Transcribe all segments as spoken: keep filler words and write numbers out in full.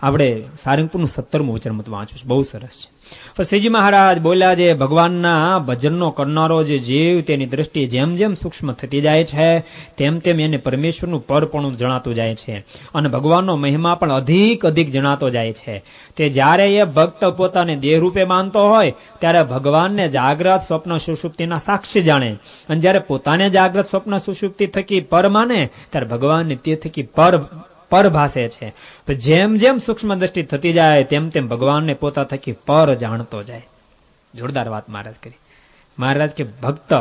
આપણે સારંગપુરનું સત્તરમું વચનમૃત વાંચ્યું છે, બહુ સરસ છે. પછી શ્રીજી મહારાજ બોલ્યા છે, ભગવાનના ભજનનો કરનારો જે જીવ તેની દ્રષ્ટિએ જેમ જેમ સૂક્ષ્મ થતી જાય છે તેમ તેમ એને પરમેશ્વરનું પરપણું જણાતું જાય છે અને ભગવાનનો મહિમા પણ અધિક અધિક જણાતો જાય છે. તે જ્યારે એ ભક્ત પોતાને દેહ રૂપે માનતો હોય ત્યારે ભગવાનને જાગ્રત સ્વપ્ન સુષુપ્તિના સાક્ષી જાણે, અને જ્યારે પોતાને જાગ્રત સ્વપ્ન સુષુપ્તિ થકી પર માને ત્યારે ભગવાનને તે થકી પર પર ભાસે છે. જેમ જેમ સૂક્ષ્મ દ્રષ્ટિ થતી જાય તેમ તેમ ભગવાનને પોતા થકી પર જાણતો જાય. જોરદાર વાત મહારાજ કરી. મહારાજ કે ભક્ત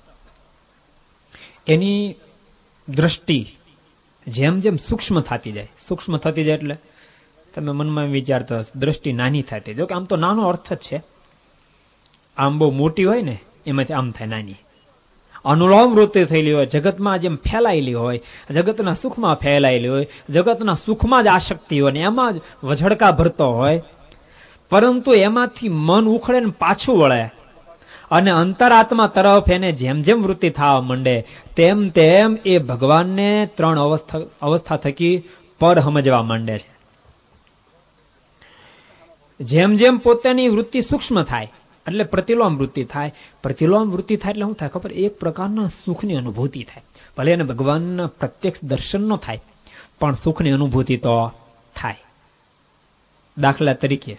એની દ્રષ્ટિ જેમ જેમ સૂક્ષ્મ થતી જાય, સૂક્ષ્મ થતી જાય એટલે તમે મનમાં વિચારતો દ્રષ્ટિ નાની થતી, જો કે આમ તો નાનો અર્થ જ છે. આમ બહુ મોટી હોય ને એમાંથી આમ થાય નાની. અનુલોમ વૃત્તિ થયેલી હોય, જગતમાં જેમ ફેલાયેલી હોય, જગતના સુખમાં ફેલાયેલી હોય, જગતના સુખમાં જ આસક્તિ હોય ને એમાં જ વઝડકા ભરતો હોય, પરંતુ એમાંથી મન ઉખડે ને પાછું વળે અને અંતરાત્મા તરફ એને જેમ જેમ વૃત્તિ થવા માંડે તેમ તેમ એ ભગવાનને ત્રણ અવસ્થા અવસ્થા થકી પર સમજવા માંડે છે. જેમ જેમ પોતાની વૃત્તિ સૂક્ષ્મ થાય એટલે પ્રતિલોમ વૃત્તિ થાય. પ્રતિલોમ વૃત્તિ થાય એટલે શું થાય ખબર? એક પ્રકારના સુખની અનુભૂતિ થાય. ભલે એને ભગવાનના પ્રત્યક્ષ દર્શન ન થાય પણ સુખની અનુભૂતિ તો થાય. દાખલા તરીકે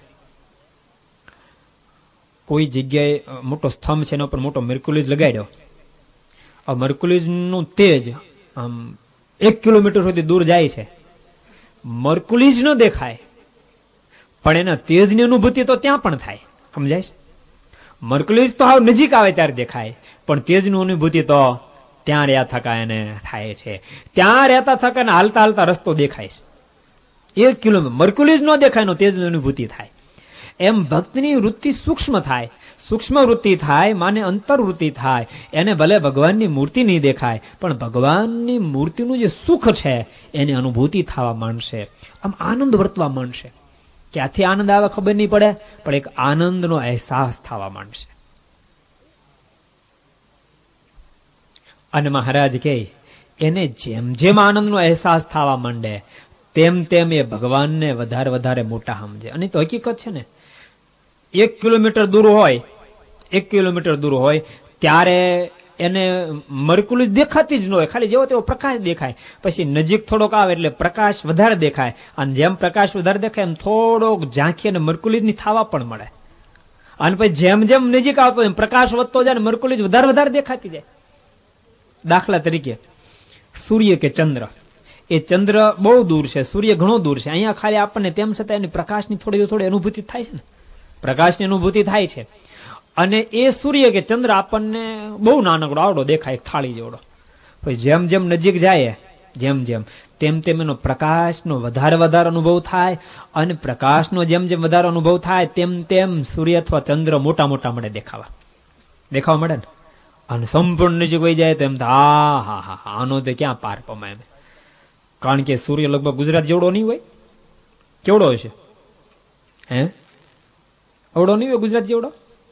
કોઈ જગ્યાએ મોટો સ્તંભ છે એના ઉપર મોટો મર્ક્યુરીઝ લગાડ્યો. આ મર્ક્યુરીઝનું તેજ આમ એક કિલોમીટર સુધી દૂર જાય છે. મર્ક્યુરીઝ ન દેખાય પણ એના તેજની અનુભૂતિ તો ત્યાં પણ થાય. સમજાય છે? મર્ક્યુરીઝ તો હાવ નજીક આવે ત્યારે દેખાય પણ તેજની અનુભૂતિ તો ત્યાં રહ્યા થકા એને થાય છે. ત્યાં રહેતા થકા ને હાલતા હાલતા રસ્તો દેખાય છે. એક કિલોમીટર મર્ક્યુરીઝ ન દેખાય નો તેજની અનુભૂતિ થાય. એમ ભક્તની વૃત્તિ સૂક્ષ્મ થાય, સૂક્ષ્મ વૃત્તિ થાય માને અંતરવૃત્તિ થાય. એને ભલે ભગવાનની મૂર્તિ નહીં દેખાય પણ ભગવાનની મૂર્તિનું જે સુખ છે એની અનુભૂતિ થવા માંડશે. આમ આનંદ વર્તવા માંડશે. ક્યાંથી આનંદ આવે ખબર નહીં પડે પણ એક આનંદનો અહેસાસ થવા માંડશે. અને મહારાજ કહે એને જેમ જેમ આનંદનો અહેસાસ થવા માંડે તેમ તેમ એ ભગવાનને વધારે વધારે મોટા સમજે. અને તો હકીકત છે ને, એક કિલોમીટર દૂર હોય એક કિલોમીટર દૂર હોય ત્યારે એને મર્ક્યુરીઝ દેખાતી જ ન હોય, ખાલી જેવો તેવો પ્રકાશ દેખાય. પછી નજીક થોડોક આવે એટલે પ્રકાશ વધારે દેખાય, અને જેમ પ્રકાશ વધારે દેખાય એમ થોડોક ઝાંખી અને મર્ક્યુરીઝની થાવા પણ મળે. અને પછી જેમ જેમ નજીક આવતો એમ પ્રકાશ વધતો જાય ને મર્ક્યુરીઝ વધારે વધારે દેખાતી જાય. દાખલા તરીકે સૂર્ય કે ચંદ્ર, એ ચંદ્ર બહુ દૂર છે, સૂર્ય ઘણો દૂર છે. અહીંયા ખાલી આપણને તેમ છતાં એની પ્રકાશની થોડી થોડી અનુભૂતિ થાય છે ને, પ્રકાશની અનુભૂતિ થાય છે. અને એ સૂર્ય કે ચંદ્ર આપણને બહુ નાનકડો આવડો દેખાય, થાળી જેવડો. પછી જેમ જેમ નજીક જાય જેમ જેમ તેમ તેમ એનો પ્રકાશનો વધારે વધારે અનુભવ થાય, અને પ્રકાશનો જેમ જેમ વધારે અનુભવ થાય તેમ તેમ સૂર્ય અથવા ચંદ્ર મોટા મોટા મળે દેખાવા દેખાવા મળે ને. અને સંપૂર્ણ નજીક વહી જાય તો એમ હા હા હા આનો તો ક્યાં પાર પમાય. કારણ કે સૂર્ય લગભગ ગુજરાત જેવડો નહીં હોય. કેવડો હશે? હે એવડો નહીં હોય ગુજરાત જેવડો.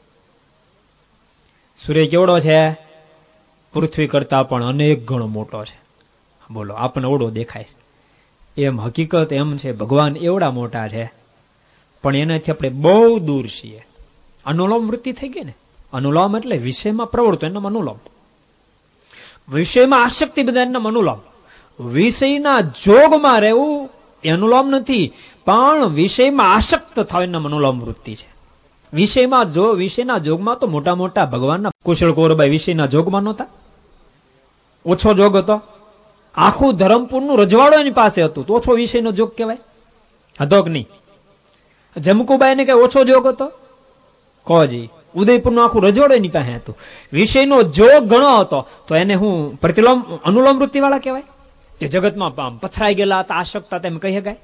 સૂર્ય કેવડો છે? પૃથ્વી કરતા પણ અનેક ગણો મોટો છે. બોલો, આપણને એવડો દેખાય છે. એમ હકીકત એમ છે ભગવાન એવડા મોટા છે પણ એનાથી આપણે બહુ દૂર છીએ. અનુલોમ વૃત્તિ થઈ ગઈ ને. અનુલોમ એટલે વિષયમાં પ્રવૃત્તિ, એનો અનુલોમ. વિષયમાં આસક્તિ બધા એના અનુલોમ. વિષયના જોગમાં રહેવું એ અનુલોમ નથી, પણ વિષયમાં આસક્ત થાય એના અનુલોમ વૃત્તિ છે. વિષયમાં જો વિષયના જોગમાં તો મોટા મોટા ભગવાનના કુશળ કૌરબાઈ વિષયના જોગમાં નહોતા. ઓછો જોગ હતો. આખું ધરમપુરનું રજવાડો એની પાસે હતું તો ઓછો વિષયનો જોગ કહેવાય? હતો કે નહીં? જમકુબાઈને કઈ ઓછો જોગ હતો? કોજી ઉદયપુરનું આખું રજવાડો એની પાસે હતું. વિષયનો જોગ ઘણો હતો તો એને હું પ્રતિલોમ અનુલોમ વૃત્તિ વાળા કહેવાય? કે જગતમાં પથરાઈ ગયેલા હતા, આસક્તા તેમ કહી શકાય?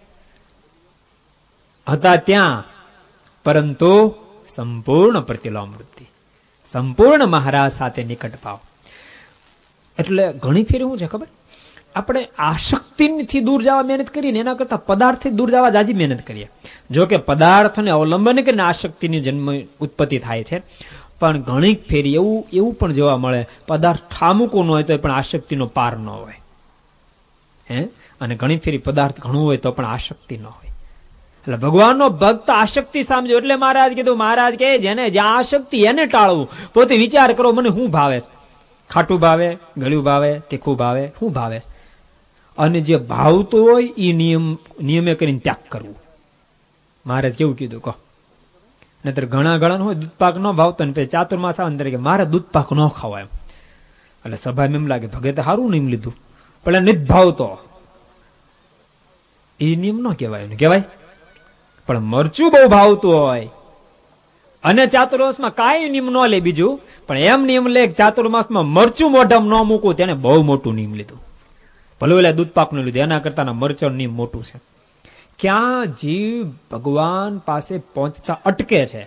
હતા ત્યાં, પરંતુ સંપૂર્ણ પ્રતિલોમ વૃત્તિ, સંપૂર્ણ મહારાજ સાથે નિકટ ભાવ. એટલે ઘણી ફેર શું છે ખબર? આપણે આસક્તિથી દૂર જવા મહેનત કરીએ ને એના કરતા પદાર્થથી દૂર જવા જાજી મહેનત કરીએ. જો કે પદાર્થને અવલંબન કરીને આસક્તિની જન્મ ઉત્પત્તિ થાય છે, પણ ઘણી ફેરી એવું એવું પણ જોવા મળે પદાર્થ ઠામુકો ન હોય તો પણ આસક્તિનો પાર ન હોય. હે અને ઘણી ફેરી પદાર્થ ઘણું હોય તો પણ આસક્તિ ન હોય. એટલે ભગવાનનો ભક્ત આશક્તિ સમજો. એટલે મહારાજ કીધું, મહારાજ કે જેને જ્યાં આશક્તિ એને ટાળવું. પોતે વિચાર કરો, મને શું ભાવે? ખાટું ભાવે, ગળ્યું ભાવે, તીખું ભાવે, શું ભાવે? અને જે ભાવતું હોય એ નિયમ નિયમે કરીને ત્યાગ કરવું. મહારાજ કેવું કીધું કહો? નહીતર ઘણા ઘણા હોય દૂધપાક ન ભાવતો ને પછી ચાતુર્માસ આવે તરીકે મારે દૂધપાક ન ખાવા એમ. એટલે સભામાં એમ લાગે ભગતે સારું નિયમ લીધું, પણ નથી ભાવતો, એ નિયમ ન કહેવાય. કહેવાય પણ મરચું બહુ ભાવતું હોય અને ચાતુર્માસમાં કાંઈ નિયમ ન લે બીજું, પણ એમ નિયમ લે ચાતુર્માસમાં મરચું મોઢામાં ન મૂકવું, તેને બહુ મોટું નિયમ લીધું. ભલે એટલે દૂધપાક નું લીધું, એના કરતા મરચો નિયમ મોટું છે. ક્યાં જીવ ભગવાન પાસે પહોંચતા અટકે છે,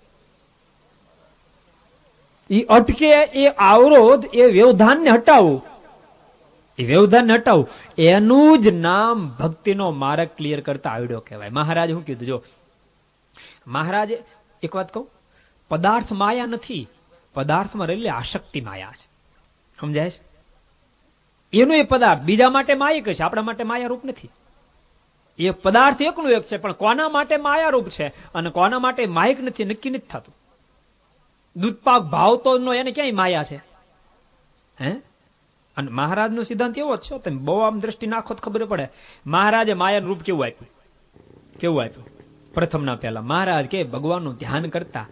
એ અટકે એ અવરોધ, એ વ્યવધાનને હટાવવું, એ વ્યવધાનને હટાવવું, એનું જ નામ ભક્તિનો માર્ગ ક્લિયર કરતા આવડ્યો કહેવાય. મહારાજ શું કીધું જો, મહારાજે એક વાત કહું, પદાર્થ માયા નથી, પદાર્થમાં રહેલી આશક્તિ માયા છે. સમજાય છે? એનો એ પદાર્થ બીજા માટે માયક છે, આપણા માટે માયા રૂપ નથી. એ પદાર્થ એકનું એક છે, પણ કોના માટે માયા રૂપ છે અને કોના માટે માયક નથી નક્કી નથી થતું. દૂધપાક ભાવતો નો એને ક્યાંય માયા છે? હે? અને મહારાજ નો સિદ્ધાંત એવો જ છે, તમે બહુ આમ દ્રષ્ટિ નાખો તો ખબર પડે. મહારાજે માયાનું રૂપ કેવું આપ્યું? કેવું આપ્યું? પ્રથમ ના પહેલા મહારાજ કે ભગવાનનું ધ્યાન કરતા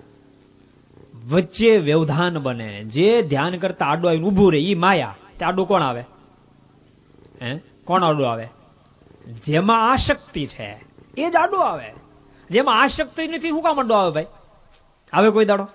વચ્ચે વ્યવધાન બને, જે ધ્યાન કરતા આડો આવીને ઉભું રહે, એ માયા. તે આડું કોણ આવે? હે? કોણ આડું આવે? જેમાં આશક્તિ છે એ જ આડો આવે. જેમાં આશક્તિ નથી, શું કામ આડો આવે ભાઈ? આવે કોઈ દાડો?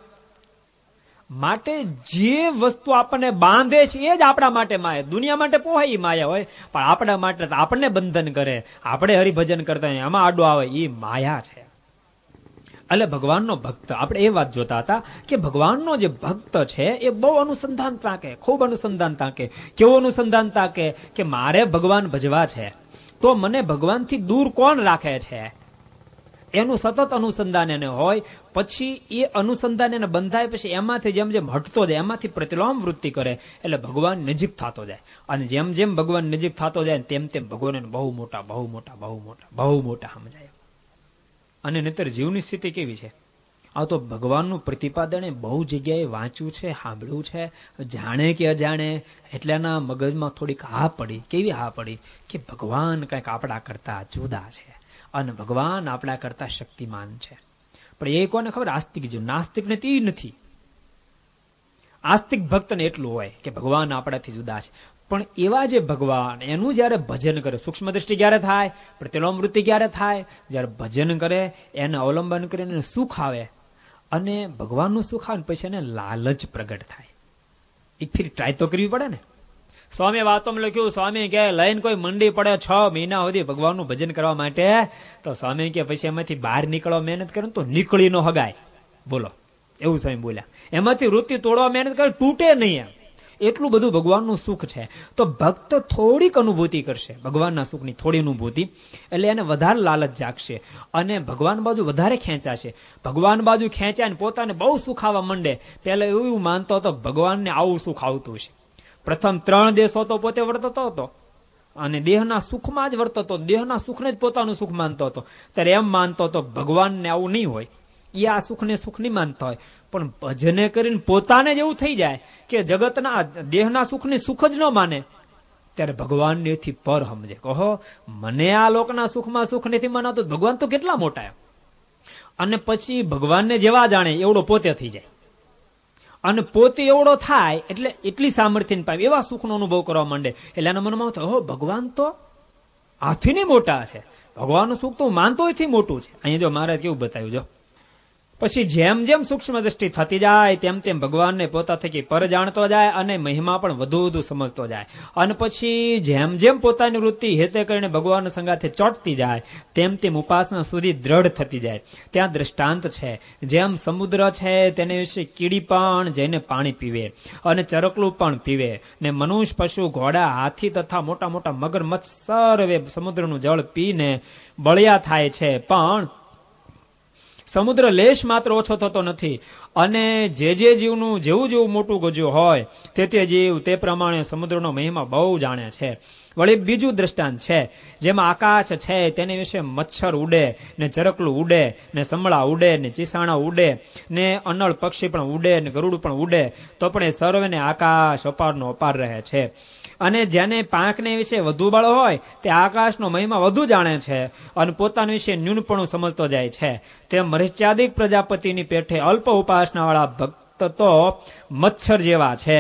માટે જે વસ્તુ આપણને બાંધે છે એ જ આપણા માટે માયા. દુનિયા માટે પોહાય માયા હોય, પણ આપણા માટે આપણને બંધન કરે, આપણે હરિભજન કરતા હોય આમાં આડો આવે, એ માયા છે. એટલે ભગવાનનો ભક્ત, આપણે એ વાત જોતા હતા કે ભગવાનનો જે ભક્ત છે એ બહુ અનુસંધાન તાકે, ખૂબ અનુસંધાન તાકે. કેવું અનુસંધાન તાકે કે મારે ભગવાન ભજવા છે તો મને ભગવાનથી દૂર કોણ રાખે છે, એનું સતત અનુસંધાન એને હોય. પછી એ અનુસંધાન એને બંધાય, પછી એમાંથી જેમ જેમ હટતો જાય, એમાંથી પ્રતિલોમ વૃત્તિ કરે, એટલે ભગવાન નજીક થતો જાય. અને જેમ જેમ ભગવાન નજીક થતો જાય તેમ તેમ ભગવાન બહુ મોટા બહુ મોટા બહુ મોટા બહુ મોટા સમજાય. અને નહીતર જીવની સ્થિતિ કેવી છે? આ તો ભગવાનનું પ્રતિપાદન બહુ જગ્યાએ વાંચ્યું છે, સાંભળ્યું છે, જાણે કે અજાણે. એટલે એના મગજમાં થોડીક હા પડી. કેવી હા પડી? કે ભગવાન કંઈક આપણા કરતા જુદા છે અને ભગવાન આપણા કરતા શક્તિમાન છે. પણ એ કોને ખબર? આસ્તિક જીવ. નાસ્તિક ને તે નથી. આસ્તિક ભક્તને એટલું હોય કે ભગવાન આપણાથી જુદા છે. પણ એવા જે ભગવાન, એનું જયારે ભજન કરે, સૂક્ષ્મ દ્રષ્ટિ ક્યારે થાય? પ્રતિલોમ વૃત્તિ ક્યારે થાય? જયારે ભજન કરે, એને અવલંબન કરીને એને સુખ આવે, અને ભગવાનનું સુખ આવે પછી એને લાલચ પ્રગટ થાય. એક ફરી ટ્રાય તો કરવી પડે ને. સ્વામી વાતોમાં લખ્યું, સ્વામી કે લઈને કોઈ મંડી પડે છ મહિના સુધી ભગવાનનું ભજન કરવા માટે, તો સ્વામી કે પછી એમાંથી બહાર નીકળવા મહેનત કરે તો નીકળી નો હગાય. બોલો, એવું સ્વામી બોલ્યા. એમાંથી વૃત્તિ તોડવા મહેનત કરે તૂટે નહીં. એમ એટલું બધું ભગવાનનું સુખ છે. તો ભક્ત થોડીક અનુભૂતિ કરશે ભગવાનના સુખની, થોડી અનુભૂતિ, એટલે એને વધારે લાલચ જાગશે અને ભગવાન બાજુ વધારે ખેંચાશે. ભગવાન બાજુ ખેંચાય પોતાને બહુ સુખ આવવા માંડે. પેલા એવું માનતો હતો ભગવાનને આવું સુખ આવતું છે. પ્રથમ ત્રણ દેશો તો પોતે વર્તતો હતો અને દેહના સુખમાં જ વર્તતો, દેહના સુખને જ પોતાનું સુખ માનતો હતો. ત્યારે એમ માનતો હતો ભગવાનને આવું નહીં હોય, એ આ સુખને સુખ નહીં માનતા હોય. પણ ભજને કરીને પોતાને જ એવું થઈ જાય કે જગતના દેહના સુખને સુખ જ ન માને, ત્યારે ભગવાનને એથી પર સમજે. કહો મને આ લોકના સુખમાં સુખ નથી માનતો, ભગવાન તો કેટલા મોટા. અને પછી ભગવાનને જેવા જાણે એવડો પોતે થઈ જાય. અને પોતે એવડો થાય એટલે એટલી સામર્થ્ય પામે, એવા સુખનો અનુભવ કરવા માંડે. એટલે એના મનમાં થાય, હો ભગવાન તો આથી નહીં મોટા છે, ભગવાનનું સુખ તો માનતો એથી મોટું છે. અહીંયા જો મહારાજ કેવું બતાવ્યું જો. પછી જેમ જેમ સૂક્ષ્મ દ્રષ્ટિ થતી જાય તેમ તેમ ભગવાનને પોતા થકી પર જાણતો જાય અને મહિમા પણ વધુ વધુ સમજતો જાય. અને પછી જેમ જેમ પોતાની વૃત્તિ હેતે કરીને ભગવાન સંગાથે ચોંટતી જાય તેમ તેમ ઉપાસના સુધી દ્રઢ થતી જાય. ત્યાં દ્રષ્ટાંત છે, જેમ સમુદ્ર છે તેને વિશે કીડી પણ જઈને પાણી પીવે અને ચરકલું પણ પીવે, ને મનુષ્ય, પશુ, ઘોડા, હાથી તથા મોટા મોટા મગરમચ્છ સર્વે સમુદ્રનું જળ પીને બળિયા થાય છે, પણ સમુદ્ર લેશ માત્ર ઓછો થતો નથી. અને જે જે જીવનું જેવું જેવું મોટું ગજુ હોય તે તે જીવ તે પ્રમાણે સમુદ્રનો મહિમા બહુ જાણે છે. વળી બીજું દ્રષ્ટાંત છે, જેમાં આકાશ છે તેની વિશે મચ્છર ઉડે ને ચરકલું ઉડે ને સમળા ઉડે ને ચીસાણા ઉડે ને અનળ પક્ષી પણ ઉડે ને ગરુડ પણ ઉડે, તો પણ એ સર્વને આકાશ અપારનો અપાર રહે છે. અને જેને પાંખને વિશે વધુ બળ હોય તે આકાશનો મહિમા વધુ જાણે છે અને પોતાના વિશે ન્યૂનપણું સમજતો જાય છે. તેમ મરિચ્યાદિક પ્રજાપતિની પેઠે અલ્પ ઉપાસના વાળા ભક્ત તો મચ્છર જેવા છે,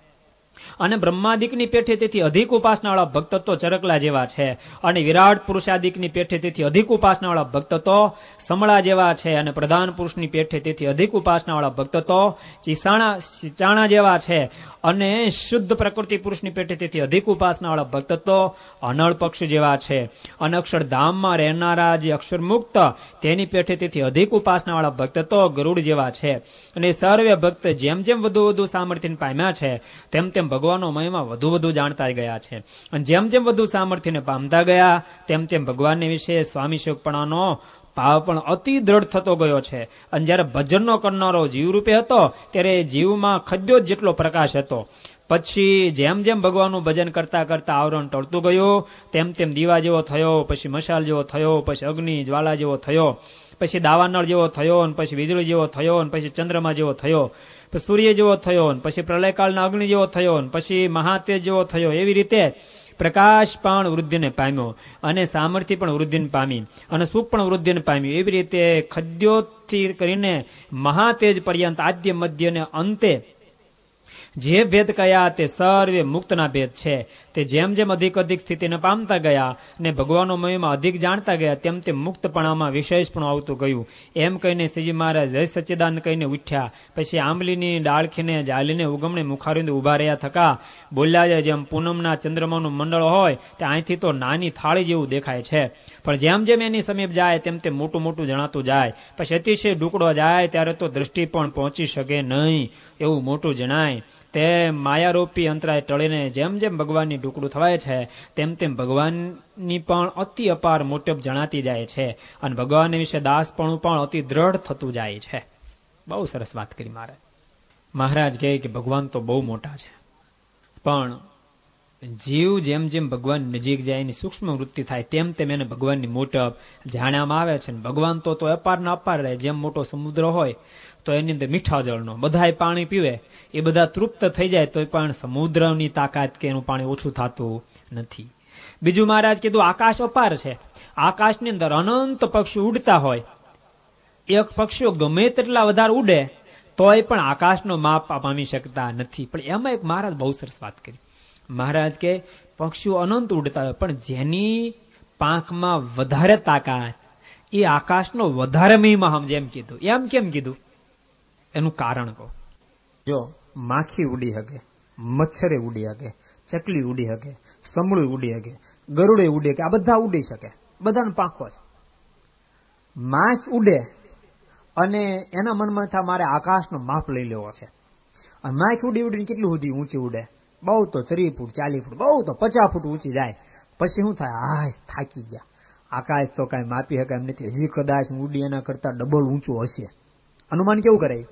અને બ્રહ્માદિકની પેઠે તેથી અધિક ઉપાસનાવાળા ભક્ત તો ચરકલા જેવા છે, અને વિરાટ પુરુષાદિકની પેઠે તેથી અધિક ઉપાસનાવાળા ભક્ત તો સમળા જેવા છે, અને પ્રધાન પુરુષની પેઠે તેથી અધિક ઉપાસનાવાળા ભક્ત તો ચીસાણા ચીચાણા જેવા છે, અને શુદ્ધ પ્રકૃતિ પુરુષની પેઠે તેથી અધિક ઉપાસનાવાળા ભક્ત તો અનળ પક્ષ જેવા છે, અને અક્ષરધામમાં રહેનારા જે અક્ષર મુક્ત તેની પેઠે તેથી અધિક ઉપાસનાવાળા ભક્ત તો ગરુડ જેવા છે. અને સર્વે ભક્ત જેમ જેમ વધુ વધુ સામર્થ્ય પામ્યા છે તેમ તેમ ભગવાનનો મહિમા વધુ વધુ જાણતા ગયા છે, અને જેમ જેમ વધુ સામર્થ્યને પામતા ગયા તેમ તેમ ભગવાનને વિશે સ્વામી શોકપણાનો ભાવ પણ અતિ દ્રઢ થતો ગયો છે. અને જયારે ભજનનો કરનારો જીવરૂપે હતો ત્યારે જીવમાં ખદ્યો જ જેટલો પ્રકાશ હતો. પછી જેમ જેમ ભગવાનનું ભજન કરતા કરતા આવરણ ટળતું ગયું તેમ તેમ દીવા જેવો થયો, પછી મશાલ જેવો થયો, પછી અગ્નિ જ્વાલા જેવો થયો, પછી દાવાનળ જેવો થયો, અને પછી વીજળી જેવો થયો, અને પછી ચંદ્રમા જેવો થયો, પછી સૂર્ય જેવો થયો, પછી પ્રલયકાળના અગ્નિ જેવો થયો, પછી મહાતેજ જેવો થયો. એવી રીતે પ્રકાશ પણ વૃદ્ધિને પામ્યો, અને સામર્થ્ય પણ વૃદ્ધિને પામી, અને સુખ પણ વૃદ્ધિને પામ્યું. એવી રીતે ખદ્યોથી કરીને મહાતેજ પર્યંત આદ્ય મધ્ય ને અંતે જે ભેદ કયા તે સર્વે મુક્તના ભેદ છે. તે જેમ જેમ અધિક અધિક સ્થિતિને પામતા ગયા ને ભગવાનનો મહિમા અધિક જાણતા ગયા તેમ તેમ મુક્તપણામાં વિશેષ પણ આવતું ગયું. એમ કહીને શ્રીજી મહારાજ જય સચ્ચિદાનંદ કહીને ઉઠ્યા. પછી આંબલીની ડાળખીને જાલીને ઉગમણે મુખારીને ઉભા રહ્યા થકા બોલ્યા જાય, જેમ પૂનમના ચંદ્રમાનું મંડળ હોય તે અહીંથી તો નાની થાળી જેવું દેખાય છે, પણ જેમ જેમ એની સમીપ જાય તેમ તેમ મોટું મોટું જણાતું જાય. પછી અતિશય ડુકડો જાય ત્યારે તો દ્રષ્ટિ પણ પહોંચી શકે નહીં એવું મોટું જણાય. તે માયારૂપી અંતરાય ટળીને જેમ જેમ ભગવાનની ટુકડું થવાય છે તેમ તેમ ભગવાનની પણ અતિ અપાર મોટપ જણાતી જાય છે, અને ભગવાન વિશે દાસપણું પણ અતિ દ્રઢ થતું જાય છે. બહુ સરસ વાત કરી મારે. મહારાજ કહે કે ભગવાન તો બહુ મોટા છે, પણ જીવ જેમ જેમ ભગવાન નજીક જાય એની સૂક્ષ્મ વૃત્તિ થાય તેમ તેમ એને ભગવાનની મોટપ જાણ્યામાં આવે છે. ભગવાન તો તો અપાર ના અપાર રહે. જેમ મોટો સમુદ્ર હોય તો એની અંદર મીઠા જળનો બધાય પાણી પીવે એ બધા તૃપ્ત થઈ જાય તો પણ સમુદ્રની તાકાત કે એનું પાણી ઓછું થતું નથી. બીજું મહારાજ કીધું આકાશ અપાર છે. આકાશની અંદર અનંત પક્ષી ઉડતા હોય, એક પક્ષીઓ ગમે તેટલા વધારે ઉડે તોય પણ આકાશનો માપ પામી શકતા નથી. પણ એમાં એક મહારાજ બહુ સરસ વાત કરી. મહારાજ કે પક્ષીઓ અનંત ઉડતા હોય પણ જેની પાંખમાં વધારે તાકાત એ આકાશનો વધારે મહિમા સમજે એમ કીધું. એમ કેમ કીધું એનું કારણ કહો. જો માખી ઉડી શકે, મચ્છરે ઉડી શકે, ચકલી ઉડી શકે, સમળું ઉડી શકે, ગરુડે ઉડી શકે, આ બધા ઉડી શકે, બધાનો પાંખો છે. માખ ઉડે અને એના મનમાં થાય મારે આકાશનો માપ લઈ લેવો છે, અને માખ ઉડી ઉડીને કેટલું સુધી ઊંચી ઉડે, બહુ તો ત્રીસ ફૂટ ચાલીસ ફૂટ બહુ તો પચાસ ફૂટ ઊંચી જાય. પછી શું થાય, આ થાકી ગયા, આકાશ તો કઈ માપી શકાય એમ નથી, હજી કદાચ ઉડી એના કરતા ડબલ ઊંચું હશે. અનુમાન કેવું કરે,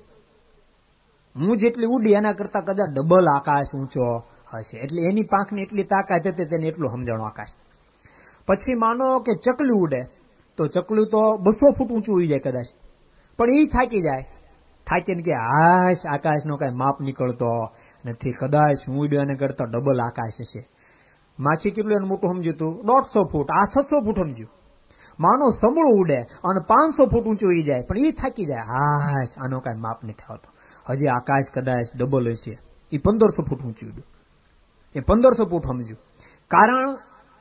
હું જેટલી ઉડી એના કરતા કદાચ ડબલ આકાશ ઊંચો હશે. એટલે એની પાંખની એટલી તાકાત હતી તેને એટલું સમજાણું આકાશ. પછી માનો કે ચકલું ઉડે તો ચકલું તો બસો ફૂટ ઊંચું ઉડી જાય કદાચ, પણ એ થાકી જાય, થાકીને કે હાશ આકાશનો કઈ માપ નીકળતો નથી, કદાચ હું ઉડ્યો એને કરતા ડબલ આકાશ હશે. માછી કેટલું એનું મોટું સમજ્યું હતું, દોઢસો ફૂટ, આ છસો ફૂટ સમજ્યું. માનો સમળું ઉડે અને પાંચસો ફૂટ ઊંચું ઉડી જાય પણ એ થાકી જાય, હાશ આનો કઈ માપ નથી આવતો, હજી આકાશ કદાચ ડબલ હશે. એ પંદરસો ફૂટ ઊંચું ઉડ્યું, એ પંદરસો ફૂટ સમજ્યું. કારણ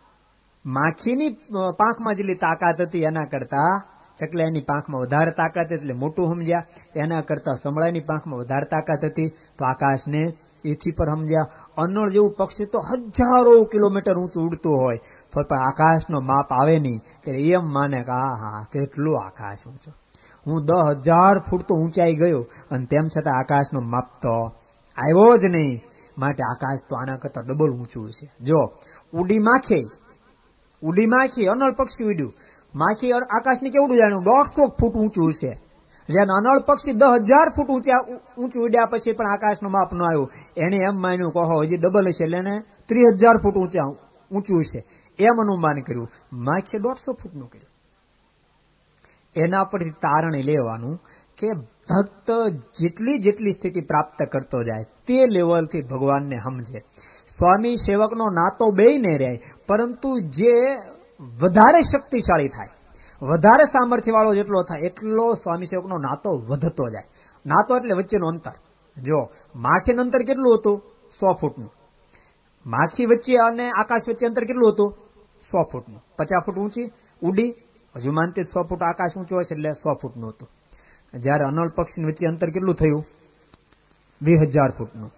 માખીની પાંખમાં જેટલી તાકાત હતી એના કરતા ચકલાની પાંખમાં વધારે તાકાત એટલે મોટું સમજ્યા, એના કરતા સમળાની પાંખમાં વધારે તાકાત હતી તો આકાશને એથી પર સમજ્યા. અનળ જેવું પક્ષી તો હજારો કિલોમીટર ઊંચું ઉડતું હોય તો પણ આકાશનો માપ આવે નહીં, ત્યારે એમ માને કે હા હા કેટલું આકાશ ઊંચો, હું દસ હજાર ફૂટ તો ઊંચાઈ ગયો અને તેમ છતાં આકાશનો માપ તો આવ્યો જ નહીં, માટે આકાશ તો આના કરતા ડબલ ઊંચું છે. જો ઉડી માખી, ઉડી માખી અનળ પક્ષી ઉડ્યું, માખી આકાશને કેવડું જાણ્યું, દોઢસો ફૂટ ઊંચું છે, જ્યાં અનળ પક્ષી દસ હજાર ફૂટ ઊંચા ઊંચું ઉડ્યા પછી પણ આકાશનું માપ ન આવ્યું, એને એમ માન્યું કહો હજી ડબલ હશે એટલે એને ત્રીસ હજાર ફૂટ ઊંચા ઊંચું હશે એમ અનુમાન કર્યું. માખીએ દોઢસો ફૂટનું કર્યું. એના પરથી તારણ લેવાનું કે ભક્ત જેટલી જેટલી સ્થિતિ પ્રાપ્ત કરતો જાય તે લેવલથી ભગવાનને સમજે. સ્વામી સેવકનો નાતો બે ને રહે, પરંતુ જે વધારે શક્તિશાળી થાય, વધારે સામર્થ્ય વાળો જેટલો થાય એટલો સ્વામી સેવકનો નાતો વધતો જાય. નાતો એટલે વચ્ચેનું અંતર. જો માખીનું અંતર કેટલું હતું? સો ફૂટનું. માખી વચ્ચે અને આકાશ વચ્ચે અંતર કેટલું હતું? સો ફૂટનું. પચાસ ફૂટ ઊંચી ઉડી, હજુ માનતી સો ફૂટ આકાશ ઊંચો હશે એટલે સો ફૂટનું હતું. જયારે અનળ પક્ષી વચ્ચે અંતર કેટલું થયું? વીસ હજાર ફૂટનું.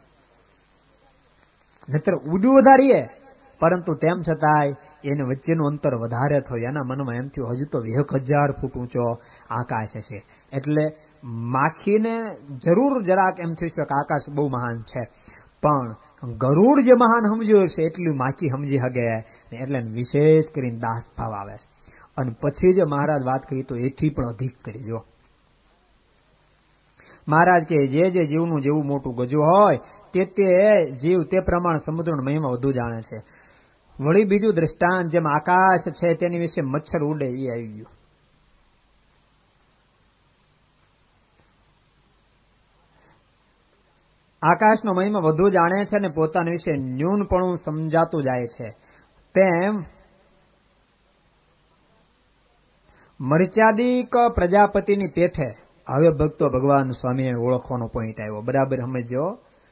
નહીતર ઉડ્યું વધારીએ, પરંતુ તેમ છતાંય એને વચ્ચેનું અંતર વધારે થયું. એના મનમાં એમ થયું હજુ તો એક હજાર ફૂટ ઊંચો આકાશ હશે. એટલે માખીને જરૂર જરાક એમ થયું છે કે આકાશ બહુ મહાન છે, પણ ગરુડ જે મહાન સમજ્યું છે એટલું માખી સમજી શકે, એટલે વિશેષ કરીને દાસ ભાવ આવે છે. અને પછી જે મહારાજ વાત કરી તો એથી પણ અધિક કરી. જો મહારાજ કે જે જે જીવનું જેવું મોટું ગજુ હોય તે તે જીવ તે પ્રમાણે સમુદ્રનો મહિમા વધુ જાણે છે. વળી બીજું દ્રષ્ટાંત, જેમ આકાશ છે તેની વિશે મચ્છર ઉડે એ આવી ગયું. આકાશનો મહિમા વધુ જાણે છે અને પોતાના વિશે ન્યૂનપણું સમજાતું જાય છે. તેમ મર્યાદિક પ્રજાપતિની પેઠે હવે ભક્તો ભગવાન સ્વામીને ઓળખવાનો પોઈન્ટ આવ્યો. બરાબર સમજો.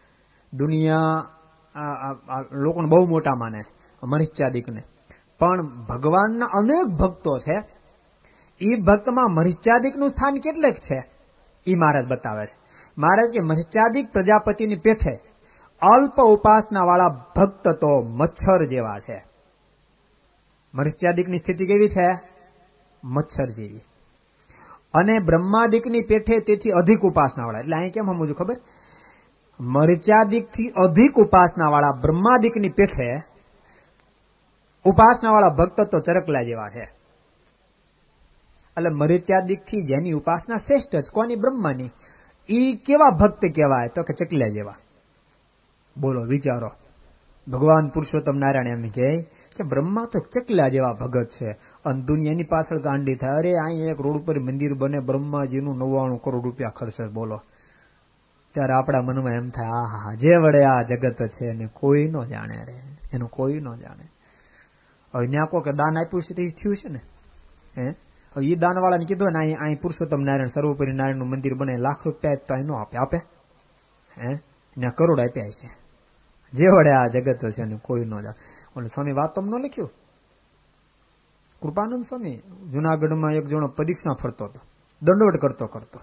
દુનિયા લોકોને બહુ મોટા માને છે મર્યાદિકને, પણ ભગવાનના અનેક ભક્તો છે. એ ભક્તમાં મર્યાદિકનું સ્થાન કેટલેક છે એ મહારાજ બતાવે છે. મહારાજ કે મર્યાદિક પ્રજાપતિની પેઠે અલ્પ ઉપાસના વાળા ભક્ત તો મચ્છર જેવા છે. મર્યાદિકની સ્થિતિ કેવી છે? મચ્છર જેવી. અને બ્રહ્માદિકની પેઠે તેથી અધિક ઉપાસના વાળા. એટલે અહીં કેમ સમજવું ખબર? મર્યાદિક થી અધિક ઉપાસના વાળા બ્રહ્માદિકની પેઠે ઉપાસના વાળા ભક્ત તો ચરકલા જેવા છે. એટલે મર્યાદિક થી જેની ઉપાસના શ્રેષ્ઠ છે, કોની? બ્રહ્માની. ઈ કેવા ભક્ત કહેવાય? તો કે ચકલા જેવા. બોલો, વિચારો. ભગવાન પુરુષોત્તમ નારાયણ એમ કહે કે બ્રહ્મા તો ચકલા જેવા ભગત છે, અને દુનિયાની પાછળ ગાંડી થાય. અરે અહીં એક રોડ ઉપર મંદિર બને, બ્રહ્માજીનું નવ્વાણું કરોડ રૂપિયા ખર્ચે. બોલો, ત્યારે આપણા મનમાં એમ થાય આ હા જે વડે આ જગત છે એને કોઈ ન જાણે રે, એનું કોઈ ન જાણે. હવે ન્યા કો કે દાન આપ્યું છે તે થયું છે ને. હે હવે એ દાન વાળાને કીધું ને અહીં અહીં પુરુષોત્તમ નારાયણ સર્વોપરી નારાયણનું મંદિર બને, લાખ રૂપિયા તો અહીં ન આપે. આપે? હે ત્યાં કરોડ આપ્યા છે. જે વડે આ જગત છે એને કોઈ ન જાણે. ઓલે સ્વામી વાતમ ન લખ્યું? કૃપાનંદ સ્વામી જુનાગઢમાં એક જણો પદીક્ષા ફરતો હતો, દંડવટ કરતો કરતો.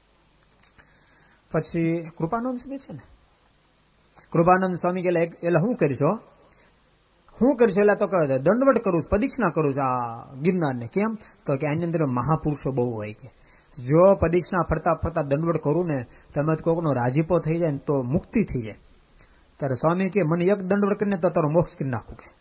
પછી કૃપાનંદ સ્વામી છે ને, કૃપાનંદ સ્વામી કે એટલે શું કરીશો? શું કરીશ? એટલે તો કહે દંડવટ કરું, પદીક્ષા કરું છું આ ગિરનારને. કેમ? તો કે આની અંદર મહાપુરુષો બહુ હોય કે જો પદીક્ષા ફરતા ફરતા દંડવટ કરું ને તમે કોઈકનો રાજીપો થઈ જાય ને તો મુક્તિ થઈ જાય. ત્યારે સ્વામી કે મને એક દંડવટ કરીને તો તારો મોક્ષ કરી નાખું. કે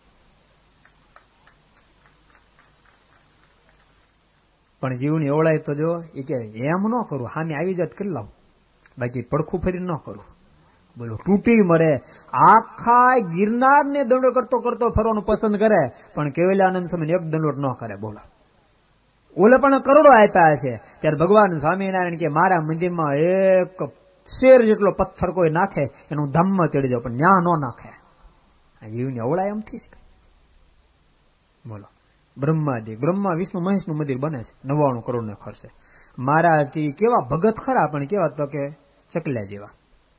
પણ જીવની ઓળાય તો જો એ કે એમ ન કરું, હામી આવી જાત કરી લાવું, બાકી પડખું ફરી ન કરું. બોલો, તૂટી મરે. આખા ગિરનાર ને દંડો કરતો કરતો ફરવાનું પસંદ કરે, પણ કેવલાનંદ સ્વામી એક દંડોટ ન કરે. બોલો, ઓલે પણ કરોડો આપ્યા છે. ત્યારે ભગવાન સ્વામિનારાયણ કે મારા મંદિરમાં એક શેર જેટલો પથ્થર કોઈ નાખે એનું ધામમાં તેડી જાવ, પણ ન્યા ન નાખે. જીવની અવળાય એમથી છે. બોલો, બ્રહ્માદિક બ્રહ્મા વિષ્ણુ મહેશનું મંદિર બને છે નવ્વાણું કરોડ ને ખર્ચે. મહારાજ કે કેવા ભગત ખરા, પણ કેવા તો કે ચકલા જેવા.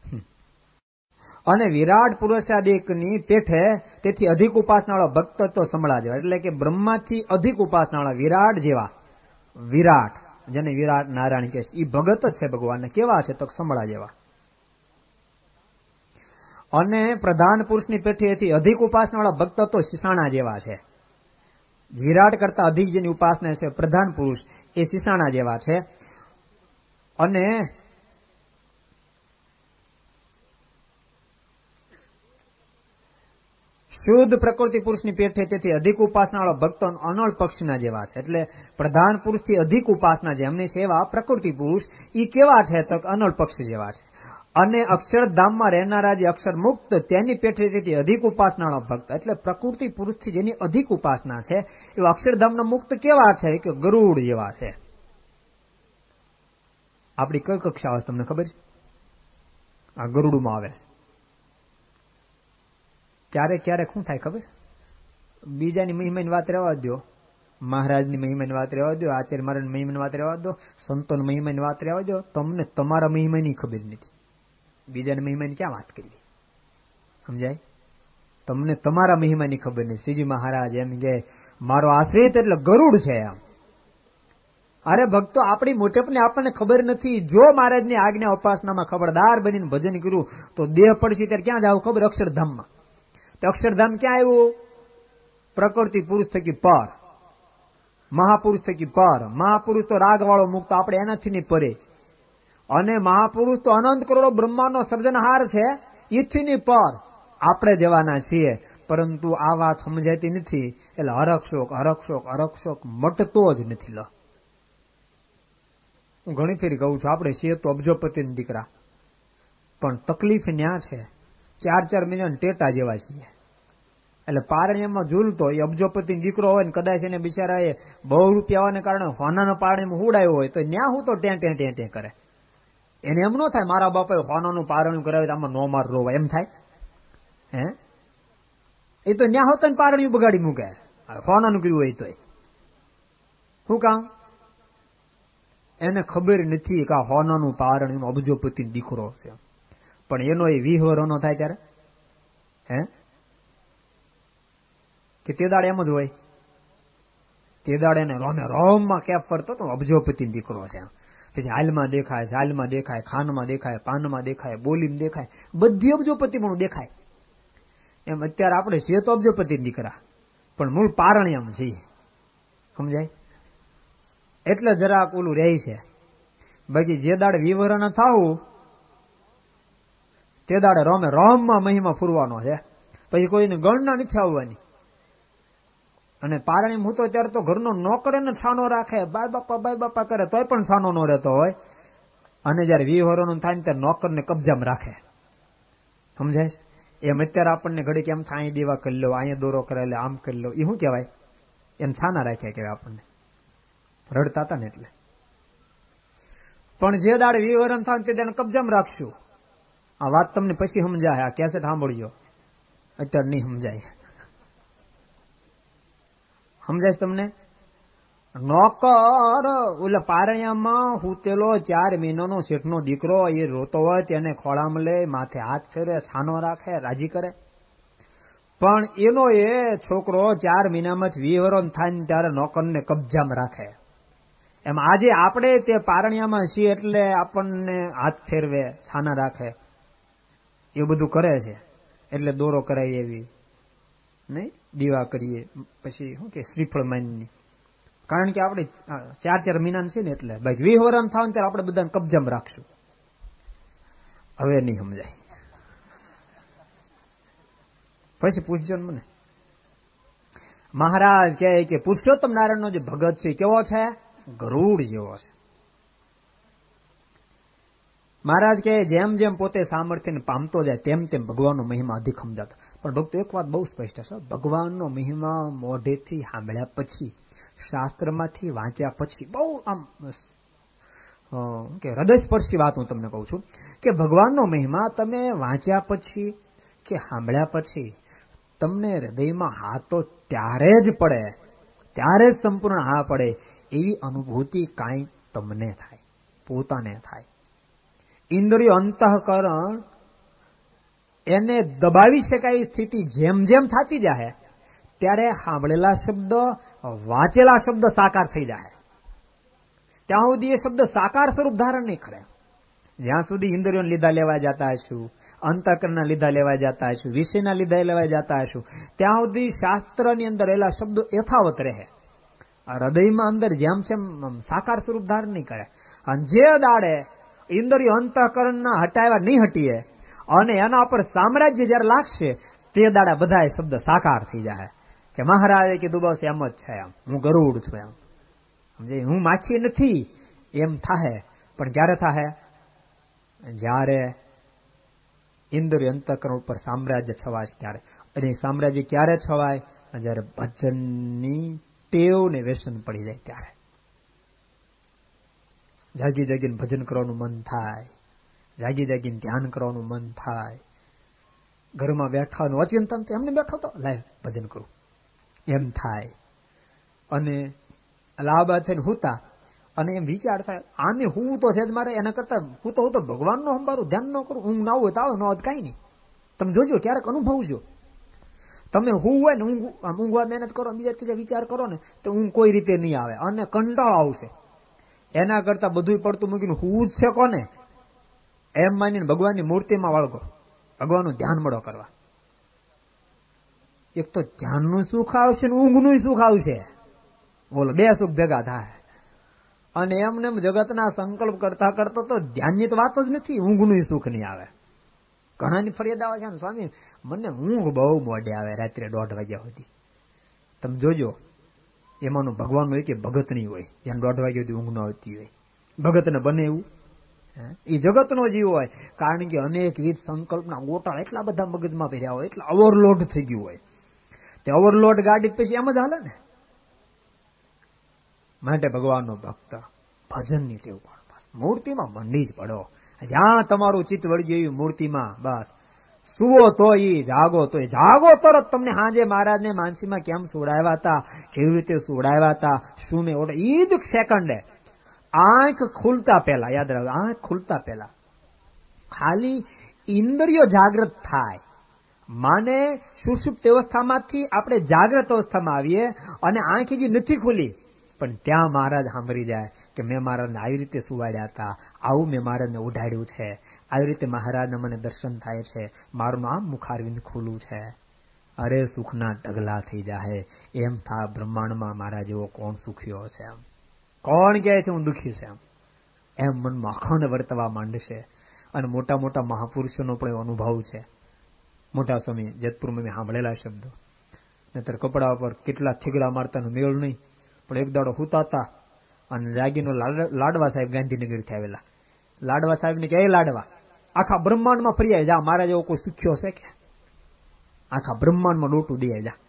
અને વિરાટ પુરુષાદિકની પેઠે તેથી અધિક ઉપાસનાવાળા ભક્ત તો સમળા જેવા. એટલે કે બ્રહ્માથી અધિક ઉપાસનાવાળા વિરાટ જેવા, વિરાટ જેને વિરાટ નારાયણ કહે છે, એ ભગત જ છે ભગવાનને. કેવા છે? તો સમળા જેવા. અને પ્રધાન પુરુષની પેઠેથી અધિક ઉપાસનાવાળા ભક્ત તો સિસાણા જેવા છે. વિરાટ કરતા અધિક જેની ઉપાસના છે પ્રધાન પુરુષ, એ સિસાણા જેવા છે. અને શુદ્ધ પ્રકૃતિ પુરુષની પેઠે તેથી અધિક ઉપાસના ભક્તો અનળ પક્ષના જેવા છે. એટલે પ્રધાન પુરુષથી અધિક ઉપાસના જેમની સેવા પ્રકૃતિ પુરુષ એ કેવા છે તો અનળ પક્ષ જેવા છે. અને અક્ષરધામમાં રહેનારા જે અક્ષર મુક્ત તેની પેઠેથી અધિક ઉપાસનાનો ભક્ત એટલે પ્રકૃતિ પુરુષથી જેની અધિક ઉપાસના છે એવા અક્ષરધામના મુક્ત કેવા છે કે ગરુડ જેવા છે. આપણી કઈ કક્ષા આવે તમને ખબર છે? આ ગરુડમાં આવે છે. ક્યારેક ક્યારેક શું થાય ખબર? બીજાની મહિમાની વાત રહેવા દો, મહારાજની મહિમાની વાત રહેવા દો, આચાર્ય મહારાજની મહિમાની વાત રહેવા દો, સંતોની મહિમાની વાત રહેવા દો, તમને તમારા મહિમાની ખબર નથી. બીજાની મહિમાની ક્યાં વાત કરવી? સમજાય? તમને તમારા મહિમાની ખબર નહીં. શ્રીજી મહારાજ એમ કે મારો આશ્રિત એટલે ગરુડ છે એમ. અરે ભક્તો, આપણી મોટપને આપણને ખબર નથી. જો મહારાજની આજ્ઞા ઉપાસનામાં ખબરદાર બનીને ભજન કર્યું તો દેહ પડશે ત્યારે ક્યાં જાવ ખબર? અક્ષરધામમાં. તો અક્ષરધામ ક્યાં આવ્યું? પ્રકૃતિ પુરુષ થકી પર, મહાપુરુષ થકી પર. મહાપુરુષ તો રાગ વાળો મુક્ત, આપણે એનાથી નહીં પરે. અને મહાપુરુષ તો અનંત કરોડો બ્રહ્માંડનો સર્જનહાર છે, ઈથી ની પર આપણે જવાના છીએ. પરંતુ આ વાત સમજાતી નથી એટલે હરકશોક હરકશોક હરકશોક મટતો જ નથી. લો, હું ઘણી ફેરી કહું છું, આપણે છીએ તો અબજોપતિના દીકરા, પણ તકલીફ ન્યા છે ચાર ચાર મહિના ટેટા જેવા છીએ. એટલે પારણીમાં ઝૂલતો એ અબજોપતિ દીકરો હોય ને કદાચ એને બિચારા એ બહુ રૂપિયા હોવાને કારણે હોનાના પારણીમાં હુડાયો હોય તો ન્યા હું તો ટેં ટેં ટેં ટેં કરે. એને એમ ન થાય મારા બાપાએ હોનાનું પારણું કરાવ્યું આમાં નો માર રોવા, એમ થાય? હે, એ તો ન્યા હોતા ને પારણ્યું બગાડી મૂકે. હોનાનું કર્યું હોય તો શું કામ? એને ખબર નથી કે આ હોનાનું પારણ્યું અબજોપતિ દીકરો છે. પણ એનો એ વિહવરોનો થાય ત્યારે હે કે તે દાડે એમ જ હોય. તે દાડે એને રોમે રોમમાં કેપ ફરતો તો અબજોપતિ દીકરો છે. પછી હાલમાં દેખાય, ચાલમાં દેખાય, ખાનમાં દેખાય, પાનમાં દેખાય, બોલીમાં દેખાય, બધી અબજોપતિ પણ દેખાય. એમ અત્યારે આપણે છીએ તો અબજોપતિ દીકરા, પણ મૂળ પારણ્યમ છીએ. સમજાય? એટલે જરાક ઓલું રહે છે. બાકી જે દાડે વિવરણ થવું તે દાડે રોમે રોમમાં મહિમા ફૂરવાનો છે. પછી કોઈને ગણના નથી આવવાની. અને પારણી હું તો ત્યારે તો ઘરનો નોકરે ને છાનો રાખે, બાય બાપા બાય બાપા કરે તોય પણ છાનો નો રહેતો હોય. અને જયારે વિવરણ થાય ને ત્યારે નોકરને કબજામાં રાખે. સમજાય? એમ અત્યારે આપણને ઘડી કેમ થાય, અહીં દેવા કરી લો, અહીંયા દોરો કરે, આમ કરી લો, એ શું કહેવાય? એમ છાના રાખ્યા કહેવાય. આપણને રડતા હતા ને એટલે. પણ જે દાડે વિવરણ થાય તે દાડે કબજામાં રાખશું. આ વાત તમને પછી સમજાય. આ કેસેટ સાંભળજો, અત્યારે નહીં સમજાય. સમજાય તમને? નોકર ઓલા પારણિયામાં હુતેલો ચાર મહિનાનો શેઠનો દીકરો એ રોતો હોય તેને ખોળામાં લે, માથે હાથ ફેરે, છાનો રાખે, રાજી કરે. પણ એનો એ છોકરો ચાર મહિનામાં જ વિવરણ થાય ને ત્યારે નોકરને કબજામાં રાખે. એમ આજે આપણે તે પારણિયામાં છીએ એટલે આપણને હાથ ફેરવે, છાના રાખે, એ બધું કરે છે. એટલે દોરો કરાય એવી નહીં, દીવા કરીએ, પછી શું કે શ્રીફળ માની. કારણ કે આપણે ચાર ચાર મહિના છે ને એટલે ભાઈ વિહવરણ થાય ને ત્યારે આપણે બધાને કબજામાં રાખશું. હવે નહીં સમજાય. પછી પૂછજો ને મને. મહારાજ કહે કે પુરુષોત્તમ નારાયણનો જે ભગત છે કેવો છે? ગરુડ જેવો છે. મહારાજ કહે જેમ જેમ પોતે સામર્થ્યને પામતો જાય તેમ તેમ ભગવાનનો મહિમા અધિક સમજાતો. પણ ભક્તો એક વાત બહુ સ્પષ્ટ છે, ભગવાનનો મહિમા મોઢેથી સાંભળ્યા પછી, શાસ્ત્રમાંથી વાંચ્યા પછી, બહુ આમ કે હૃદયસ્પર્શી વાત હું તમને કહું છું કે ભગવાનનો મહિમા તમે વાંચ્યા પછી કે સાંભળ્યા પછી તમને હૃદયમાં હા તો ત્યારે જ પડે, ત્યારે જ સંપૂર્ણ હા પડે એવી અનુભૂતિ કાંઈ તમને થાય, પોતાને થાય. ઇન્દ્રિયો અંતઃકરણ એને દબાવી શકાય સ્થિતિ જેમ જેમ થતી જાય ત્યારે સાંભળેલા શબ્દ, વાંચેલા શબ્દ સાકાર થઈ જાય. ત્યાં સુધી એ શબ્દ સાકાર સ્વરૂપ ધારણ નહીં કરે. જ્યાં સુધી ઇન્દ્રિયોને લીધા લેવા જતા હશું, અંતઃકરણના લીધા લેવા જતા હશું, વિષયના લીધા લેવા જતા હશું, ત્યાં સુધી શાસ્ત્રની અંદર રહેલા શબ્દો યથાવત રહે. હૃદયમાં અંદર જેમ જેમ સાકાર સ્વરૂપ ધારણ નહીં કરે. અને જે દાડે ઇન્દ્રિયો અંતઃકરણના હટાવ્યા નહીં હટીએ અને એના પર સામ્રાજ્ય જયારે લાગશે તે દાડા બધા શબ્દ સાકાર થઈ જાય કે મહારાજે કીધું બસ એમ જ છે, એમ હું ગરુડ છું, એમ સમજે, હું માખી નથી એમ થાહે. પણ ક્યારે થાહે? જ્યારે ઇન્દ્રિય અંતઃકરણ ઉપર સામ્રાજ્ય છવાય ત્યારે. અને સામ્રાજ્ય ક્યારે છવાય? જ્યારે ભજનની ટેવ ને વ્યસન પડી જાય ત્યારે. જાગી જાગીને ભજન કરવાનું મન થાય, જાગી જાગીને ધ્યાન કરવાનું મન થાય. ઘરમાં બેઠા અચિંતન એમને બેઠો તો લાય ભજન કરું એમ થાય. અને લાંબા થઈને હુતા અને એમ વિચાર થાય આને હું તો છે જ મારે, એના કરતા હું તો હું તો ભગવાનનો સંભાળું, ધ્યાન ન કરું, ઊંઘ ના હોય તો આવે, ન હોય કઈ નહીં. તમે જોજો ક્યારેક અનુભવજો. તમે હું હોય ને ઊંઘ ઊંઘવા મહેનત કરો, બીજા ત્રીજા વિચાર કરો ને તો ઊંઘ કોઈ રીતે નહીં આવે અને કંટાળો આવશે. એના કરતા બધું પડતું મૂકીને હું જ છે કોને એમ માનીને ભગવાનની મૂર્તિમાં વળગો, ભગવાનનું ધ્યાન મળો કરવા. એક તો ધ્યાનનું સુખ આવશે ને ઊંઘનું સુખ આવશે. બોલો, બે સુખ ભેગા થાય. અને એમને જગતના સંકલ્પ કરતા કરતા તો ધ્યાનની તો વાત જ નથી, ઊંઘનું સુખ નહીં આવે. ઘણાની ફરિયાદ આવે છે ને, સ્વામી મને ઊંઘ બહુ મોડે આવે, રાત્રે દોઢ વાગ્યા સુધી. તમે જોજો એમાંનું ભગવાનનું એક ભગત નહીં હોય જ્યાં દોઢ વાગ્યા સુધી ઊંઘ ન આવતી હોય. ભગતને બને એવું? એ જગતનો જીવ હોય. કારણ કે અનેકવિધ સંકલ્પના ગોટાળા એટલા બધા મગજમાં ભર્યા હોય, એટલા ઓવરલોડ થઈ ગયું હોય. તે ઓવરલોડ ગાડી પછી એમ જ હાલે ને. માટે ભગવાનનો ભક્ત ભજનની ટેવ પાડો, મૂર્તિમાં મંડી જ પડો. જ્યાં તમારું ચિત્ત વળી ગયું મૂર્તિમાં, બસ સુવો તો ઈ, જાગો તો જાગો તરત. તમને હાજે મહારાજને માનસીમાં કેમ સોડાવ્યા હતા, કેવી રીતે સોડાવ્યા હતા, શું ને ઓડે, ઈ જ સેકન્ડે આંખ ખુલતા પહેલા, યાદ રાખો, આંખ ખુલતા પહેલા ખાલી ઇન્દ્રિયો જાગૃત થાય. માને સુષુપ્ત અવસ્થામાંથી આપણે જાગ્રત અવસ્થામાં આવીએ અને આંખ જે નથી ખુલી, પણ ત્યાં મહારાજ સાંભળી જાય કે મેં મહારાજને આવી રીતે સુવાડ્યા હતા, આવું મેં મહારાજને ઉઢાડ્યું છે, આવી રીતે મહારાજના મને દર્શન થાય છે, મારું આમ મુખારવિંદ ખુલ્લું છે. અરે સુખના ઢગલા થઈ જાય. એમ થા બ્રહ્માંડમાં મારા જેવો કોણ સુખ્યો છે, એમ કોણ કહે છે હું દુઃખી છે, એમ એમ મનમાં અખંડ વર્તવા માંડશે. અને મોટા મોટા મહાપુરુષોનો પણ અનુભવ છે. મોટા સ્વામી જેતપુરમાં મેં સાંભળેલા શબ્દો. નહીતર કપડા ઉપર કેટલા થીગડા મારતાનો મેળ નહીં, પણ એક દાડો હુતાતા અને જાગીનો લાડવા સાહેબ ગાંધીનગરથી આવેલા. લાડવા સાહેબ ને કે લાડવા આખા બ્રહ્માંડમાં ફરી આવી જા, મારા જેવો કોઈ સુખ્યો છે કે? આખા બ્રહ્માંડમાં ડોટું દે જા.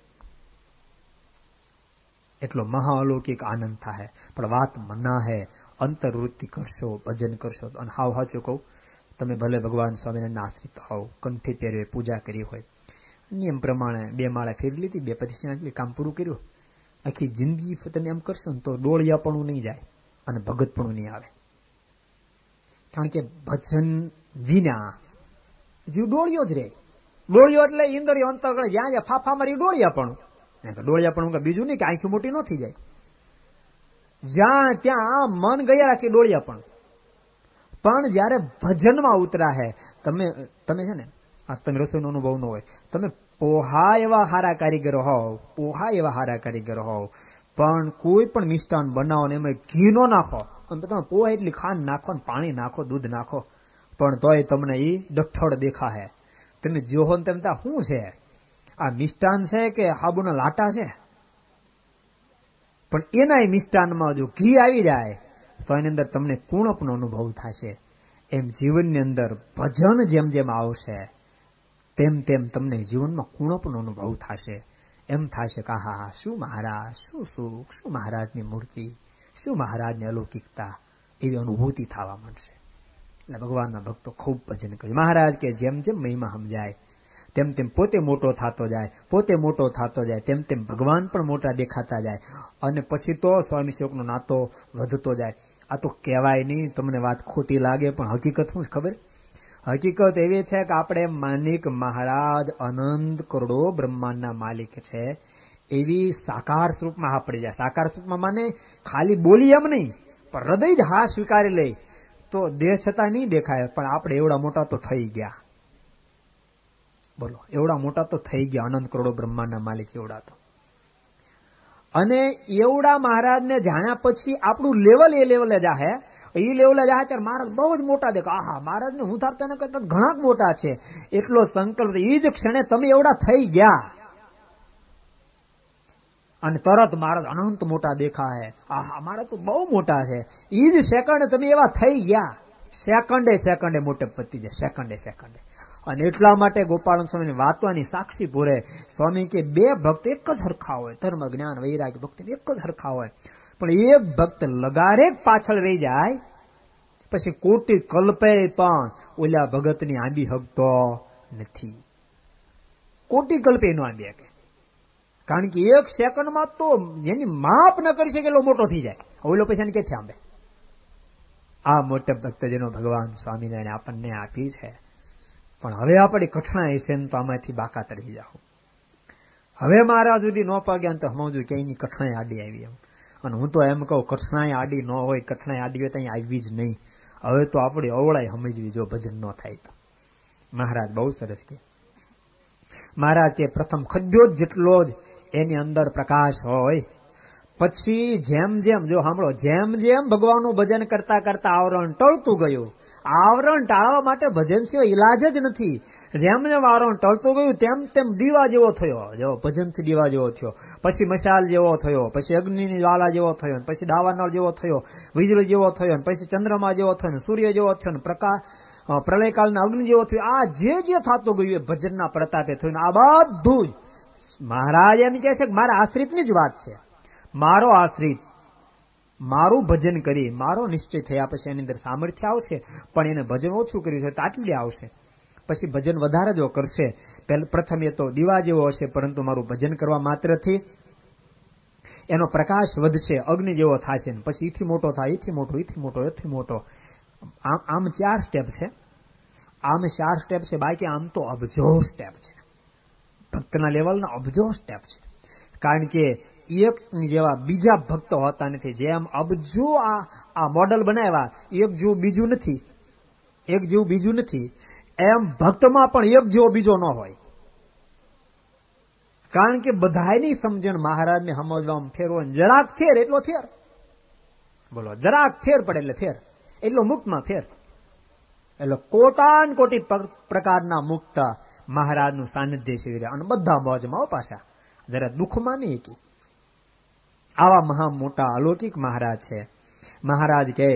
એટલો મહાઅલૌકિક આનંદ થાય. પણ વાત મના હે, અંતર્વૃત્તિ કરશો, ભજન કરશો. અને હાવ સાચું કહું, તમે ભલે ભગવાન સ્વામિનારાયણના આશ્રિત હોવ, કંઠી પહેરવે, પૂજા કરી હોય, નિયમ પ્રમાણે બે માળા ફેરી લીધી, બે પછી કામ પૂરું કર્યું, આખી જિંદગી તમે એમ કરશો ને તો ડોળિયાપણું નહીં જાય અને ભગતપણું નહીં આવે. કારણ કે ભજન વિના જીવ ડોળિયો જ રહે. ડોળિયો એટલે ઇન્દ્રિયો અંતઃકરણ જ્યાં જ્યાં ફાફા મારી ડોળિયાપણું. ડોળિયાપણું બીજું નહીં કે આંખી મોટી ન થઈ જાય. જ્યાં ત્યાં મન ગયા રાખી ડોળિયાપણું. પણ જયારે ભજનમાં ઉતરા હે, તમે તમે છે ને, તમે રસોઈનો અનુભવ ન હોય, તમે પોહા એવા હારા કારીગરો હોવ, પોહા એવા હારા કારીગરો હોવ, પણ કોઈ પણ મિષ્ટાન બનાવો ને એમાં ઘી નો નાખો, તમે પોહા એટલી ખાંડ નાખો ને પાણી નાખો, દૂધ નાખો, પણ તોય તમને ઈ ડઠળ દેખાશે. તમે જોહો ને તેમ શું છે આ મિષ્ટાન છે કે હાબુના લાટા છે? પણ એના મિષ્ટાનમાં જો ઘી આવી જાય તો એની અંદર તમને કુણપનો અનુભવ થશે. એમ જીવનની અંદર ભજન જેમ જેમ આવશે તેમ તેમ તમને જીવનમાં કુણપનો અનુભવ થશે. એમ થશે કે હા, શું મહારાજ, શું સુખ, શું મહારાજની મૂર્તિ, શું મહારાજની અલૌકિકતા, એવી અનુભૂતિ થવા માંડશે. એટલે ભગવાનના ભક્તો ખૂબ ભજન કરે. મહારાજ કે જેમ જેમ મહિમા સમજાય તેમ તેમ પોતે મોટો થતો જાય, પોતે મોટો થતો જાય, તેમ તેમ ભગવાન પણ મોટા દેખાતા જાય. અને પછી તો સ્વામી સેવકનો નાતો વધતો જાય. આ તો કહેવાય નહીં, તમને વાત ખોટી લાગે, પણ હકીકત શું ખબર? હકીકત એવી છે કે આપણે માનિક મહારાજ અનંત કરોડો બ્રહ્માંડના માલિક છે એવી સાકાર સ્વરૂપમાં હા પડી જાય. સાકાર સ્વરૂપમાં માને ખાલી બોલી એમ નહીં, પણ હૃદય જ હા સ્વીકારી લે તો દેહ છતાં નહીં દેખાય, પણ આપણે એવડા મોટા તો થઈ ગયા. બોલો, એવડા મોટા તો થઈ ગયા, અનંત કરોડો બ્રહ્માંડના માલિક એવડા તો. અને એવડા મહારાજને જાણ્યા પછી આપણું લેવલ એ લેવલે જાહે. એ લેવલે જાય ત્યારે મહારાજ બહુ જ મોટા દેખા. આહા, મહારાજ ને હું ધારતો એના કરતા ઘણા મોટા છે એટલો સંકલ્પ. એ જ ક્ષણે તમે એવડા થઈ ગયા અને તરત મહારાજ અનંત મોટા દેખાય. આહા, મહારાજ તો બહુ મોટા છે. એ જ સેકન્ડ તમે એવા થઈ ગયા. સેકન્ડે સેકન્ડે મોટે પતી જાય, સેકન્ડે સેકન્ડે. અને એટલા માટે ગોપાલ સ્વામીની વાતોની સાક્ષી પૂરે. સ્વામી કે બે ભક્ત એક જ હરખા હોય, ધર્મ જ્ઞાન વૈરાગ્ય ભક્તિ એક જ હરખા હોય, પણ એક ભક્ત લગારે પાછળ રહી જાય પછી કોટી કલ્પે પણ ઓલા ભગતની આંબી હકતો નથી. કોટી કલ્પે નો આંબી હકે, કારણ કે એક સેકન્ડમાં તો જેની માપ ન કરી શકે એટલો મોટો થઈ જાય. ઓલો પૈસાની ક્યાંથી આંબે? આ મોટા ભક્ત જેનો ભગવાન સ્વામિનારાયણ આપણને આપી છે. પણ હવે આપણી કઠણાઈ છે તો આમાંથી બાકાત રહી જાઓ. હવે મારા સુધી ન પાગ્યા તો સમજવું કે એની કઠણાઈ આડી આવી એમ. અને હું તો એમ કહું, કઠણાઈ આડી ન હોય, કઠણાઈ આડી હોય તો અહીં આવી જ નહીં. હવે તો આપણી અવળાઈ સમજવી જો ભજન ન થાય તો. મહારાજ બહુ સરસ કે મહારાજ કે પ્રથમ ખદ્યો જ જેટલો જ એની અંદર પ્રકાશ હોય, પછી જેમ જેમ જો સાંભળો, જેમ જેમ ભગવાનનું ભજન કરતા કરતા આવરણ ટળતું ગયું. આવરણ ટાળવા માટે ભજન સિવાય ઈલાજ જ નથી. જેમ જેમ આવરણ ટળતું ગયું તેમ તેમ દીવા જેવો થયો. જો ભજનથી દીવા જેવો થયો, પછી મશાલ જેવો થયો, પછી અગ્નિની જ્વાલા જેવો થયો, પછી દાવાનળ જેવો થયો, વીજળી જેવો થયો, પછી ચંદ્રમા જેવો થયો, સૂર્ય જેવો થયો, પ્રકાશ પ્રલયકાળના અગ્નિ જેવો થયો. આ જે જે થતું ગયું એ ભજનના પ્રતાપે થયું. આ બધું જ મહારાજ એમ કહે છે કે મારા આશ્રિતની જ વાત છે. મારો આશ્રિત મારું ભજન કરી મારો નિશ્ચય થયા પછી એની અંદર સામર્થ્ય આવશે, પણ એને ભજન ઓછું કર્યું છે તો આટલી આવશે. પછી ભજન વધારે જો કરશે, પ્રથમ એ તો દીવા જેવો હશે, પરંતુ મારું ભજન કરવા માત્રથી એનો પ્રકાશ વધશે, અગ્નિ જેવો થશે. પછી એથી મોટો થાય, એથી મોટો, એથી મોટો, એથી મોટો. આમ આમ ચાર સ્ટેપ છે. આમ ચાર સ્ટેપ છે, બાકી આમ તો અબજો સ્ટેપ છે. ભક્તના લેવલના અબજો સ્ટેપ છે. કારણ કે એક જેવા બીજા ભક્તો હોતા નથી. જેમ અબજો આ આ મોડલ બનાવ્યા, એક જેવું બીજું નથી, એક જેવું બીજું નથી, એમ ભક્તમાં પણ એક જેવો બીજો ન હોય. કારણ કે બધાની સમજણ મહારાજને સમજવામાં ફેર હોય. જરાક ફેર એટલો ફેર, બોલો, જરાક ફેર પડે એટલે ફેર, એટલો મુક્તમાં ફેર. એટલે કોટાન કોટી પ્રકારના મુક્ત મહારાજનું સાનિધ્ય શિબિર, અને બધા મોજમાં પાછા, જરા દુઃખમાં નહીં. કે આવા મહા મોટા અલૌકિક મહારાજ છે. મહારાજ કહે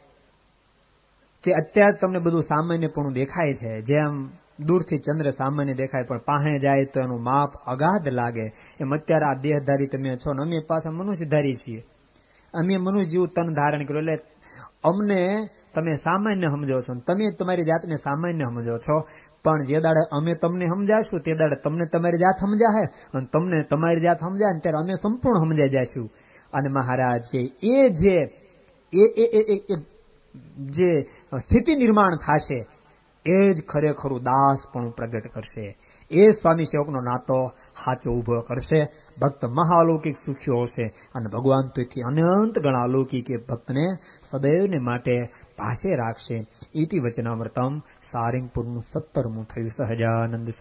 કે અત્યારે તમને બધું સામાન્યપણું દેખાય છે, જેમ દૂરથી ચંદ્ર સામાન્ય દેખાય પણ પાસે જાય તો એનું માપ અગાધ લાગે, એમ અત્યારે આ દેહધારી તમે છો ને અમે પાછા મનુષ્યધારી છીએ. અમે મનુષ્ય જેવું તન ધારણ કર્યું, એટલે અમને તમે સામાન્ય સમજો છો, તમે તમારી જાતને સામાન્ય સમજો છો. પણ જે દાડે અમે તમને સમજાશું તે દાડે તમને તમારી જાત સમજાશે, અને તમને તમારી જાત સમજાય ને ત્યારે અમે સંપૂર્ણ સમજાઈ જઈશું. અને મહારાજ કે એ જે એ જે સ્થિતિ નિર્માણ થશે એ જ ખરેખરું દાસ પણ પ્રગટ કરશે. એ સ્વામી સેવકનો નાતો સાચો ઉભો કરશે. ભક્ત મહાલૌકિક સુખ્યો હશે, અને ભગવાન તેથી અનંત ગણા અલૌકિક એ ભક્તને સદૈવને માટે પાસે રાખશે. ઇતિ વચનામૃતમ સારંગપુરનું સત્તરમું થયું. સહજાનંદ